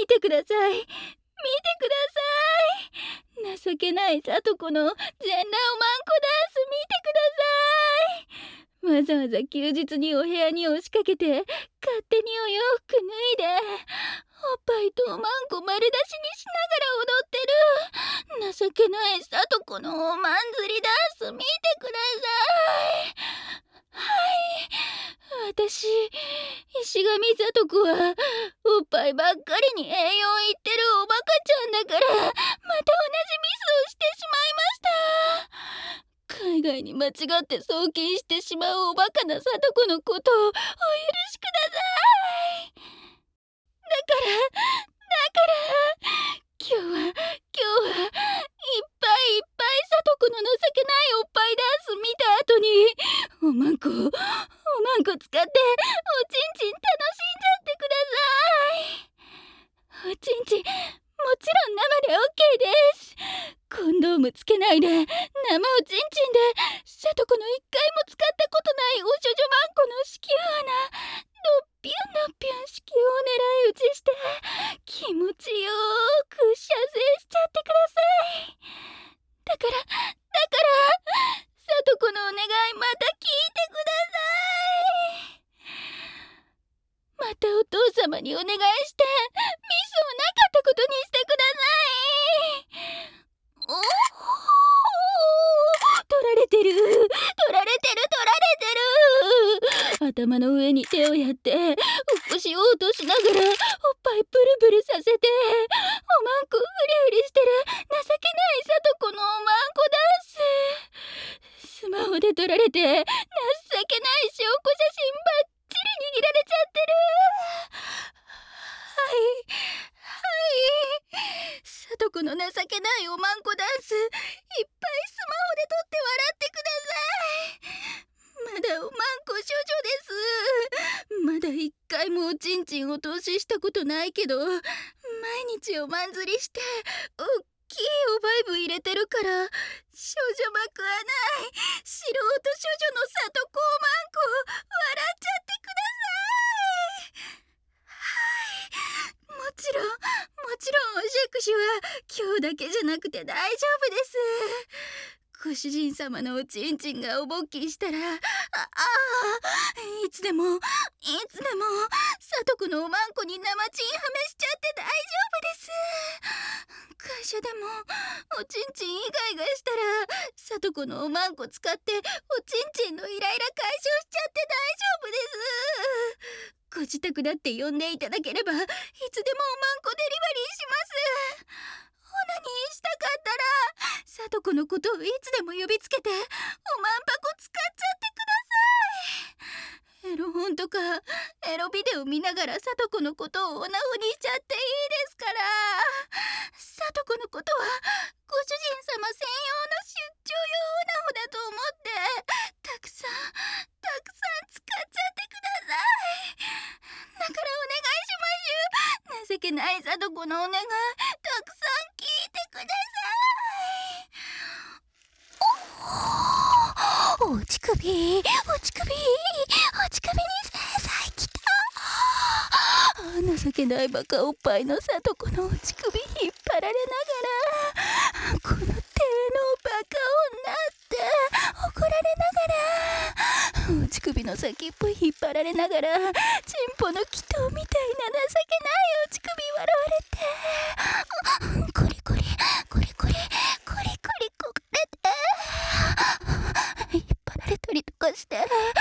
見てください、見てください。情けないさとこの全裸おまんこダンス見てください。わざわざ休日にお部屋に押しかけて勝手にお洋服脱いでおっぱいとおまんこ丸出しにしながら踊ってる情けないさとこのおまんずりダンス見てください。はい、私石神里子はおっぱいばっかりに栄養いってるおバカちゃんだからまた同じミスをしてしまいました。海外に間違って送金してしまうおバカな里子のことをお許しください。だから今日はいっぱいいっぱい里子の情けないおっぱいダンス見た後におまんこ使っておちんちん楽しんじゃってください。おちんちんもちろん生で OK です。コンドームつけないで生おちんちんで里子の一回も使ったことないお処女まんこの子宮穴のっぴゅんのっぴゅん子宮を狙い撃ちして気持ちよーく射精しちゃってください。だから里子のお願いまた聞いてください。またお父様にお願いしてミスをなかったことにしてください。取られてる頭の上に手をやって起こしようとしながらおっぱいプルプルさせておまんこフリフリしてる情けない里子のおまんこダンス。スマホで撮られて情けない証拠写真ばっちり握られちゃってる。はい里子の情けないおまんこダンスいっぱいスマホで撮って笑ってください。まだおまんこ処女です。まだ一回もおちんちんを投資したことないけど毎日おまんずりしておっきいおバイブ入れてるから少女膜はない素人処女の里子おまんこ笑っちゃってください。はい、もちろんおしゃくしは今日だけじゃなくて大丈夫です。ご主人様のおちんちんがおぼっきしたらいつでも里子のおまんこに生チンはめしちゃって大丈夫です。会社でもおちんちんイガイガしたら里子のおまんこ使っておちんちんのイライラ解消しちゃって大丈夫です。ご自宅だって呼んでいただければいつでもおまんこデリバリーします。オナニーしたかったら里子のことをいつでも呼びつけておまんぱこ使っちゃってください。エロ本とかエロビデオ見ながら里子のことをオナホにしちゃっていいですから。里子のことはご主人様専用の出張用オナホだと思ってたくさん使っちゃってください。だからお願いします。情けない里子のお願いたくさん聞いてください。お乳首に制裁きた。情けないバカおっぱいの里子のお乳首引っ張られながらこの手のバカ女って怒られながらお乳首の先っぽ引っ張られながらチンポの祈祷みたいな情けないお乳首割られてコリコリこかれて引っ張られたりとかして